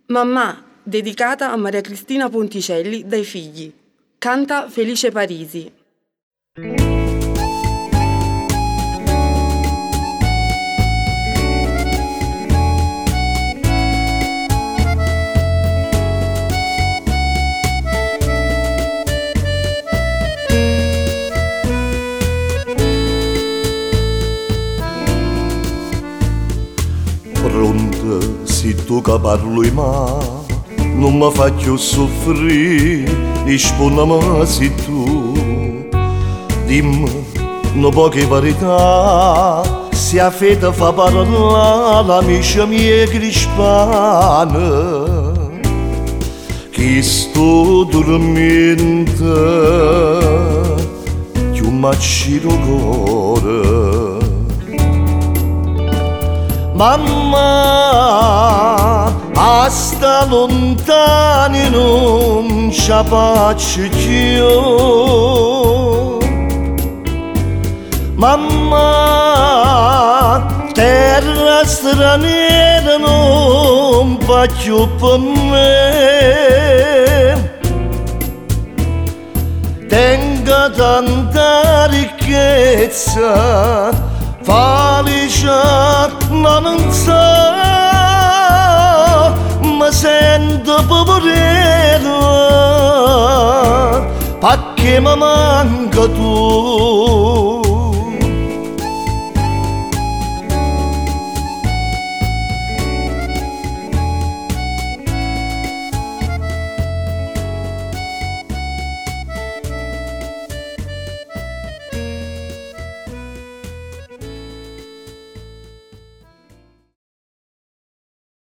Mamma, dedicata a Maria Cristina Ponticelli dai figli. Canta Felice Parisi. Pronta, se tu che parli ma non mi faccio soffrire, rispondi se tu dimmi una poca verità, se a fede fa parlare l'amica mia crispana, che sto dormendo più macchino cuore. Mamma, hasta lontani non c'è pace più. Mamma, terra straniera non fa più per me. Tengo tanta ricchezza, felice ma non so, mi sento poverello perché mi manca tu.